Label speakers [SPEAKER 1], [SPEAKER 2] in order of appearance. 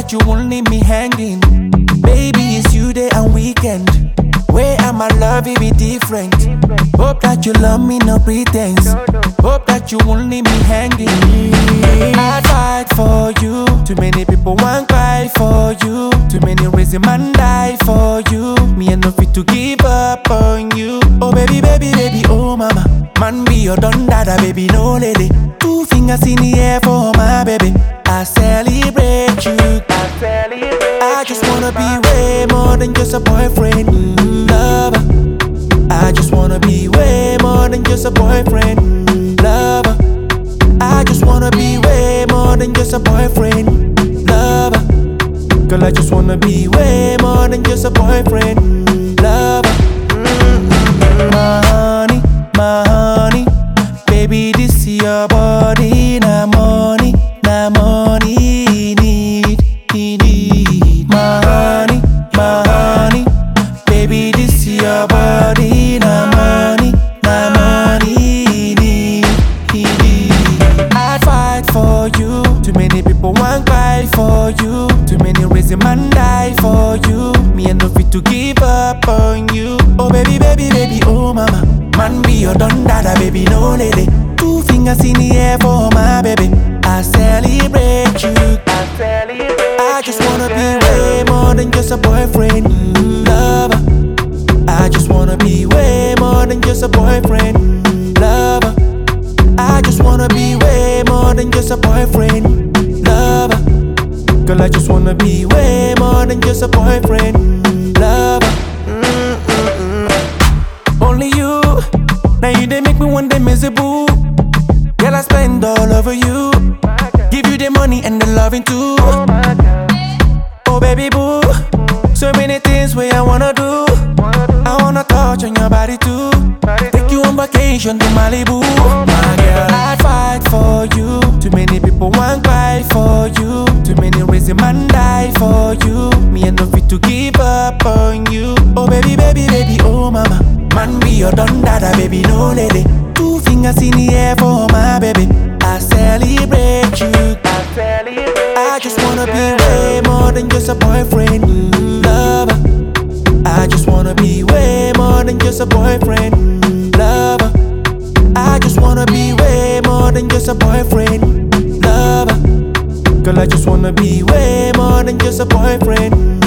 [SPEAKER 1] that you won't leave me hanging. Baby, it's you day and weekend. Where am I love it be different. Hope that you love me, no pretense. Hope that you won't leave me hanging. I'd fight for you. Too many people want cry for you. Too many reasons man die for you. Me and no fit to give up on you. Oh baby, baby, baby, oh mama. Man be your don dada, baby, no lady. Two fingers in the air for my baby. I celebrate you. I just wanna be way more than just a boyfriend, lover. I just wanna be way more than just a boyfriend, lover. I just wanna be way more than just a boyfriend, lover. Girl, I just wanna be way more than just a boyfriend, lover. My honey, baby, this is your body, na money, need. My honey, baby, this is your body, na money, need. I'd fight for you. Too many people want cry for you. Too many reasons man die for you. Me and no fit to give up on you. Oh baby, baby, baby, oh mama. Man be your don dada, baby, no lady. Two fingers in the air for my baby. I celebrate you. I just wanna be way more than just a boyfriend, lover. I just wanna be way more than just a boyfriend, lover. I just wanna be way more than just a boyfriend, lover. Girl, I just wanna be way more than just a boyfriend, lover. Only you, now you they make me one day miserable. Girl, I spend all over you. Give you the money and the loving too. Oh baby boo, so many things where I wanna do. I wanna touch on your body too. Take you on vacation to Malibu. My girl, I'd fight for you. Too many people want cry for you. Too many reasons man die for you. Me and no fit to give up on you. Oh baby, baby, baby, oh mama. Man be your don dada, baby, no lady. Two fingers in the air for my baby. I celebrate you. I just wanna be way more than just a boyfriend, lover. I just wanna be way more than just a boyfriend, lover. I just wanna be way more than just a boyfriend, lover. Girl, I just wanna be way more than just a boyfriend,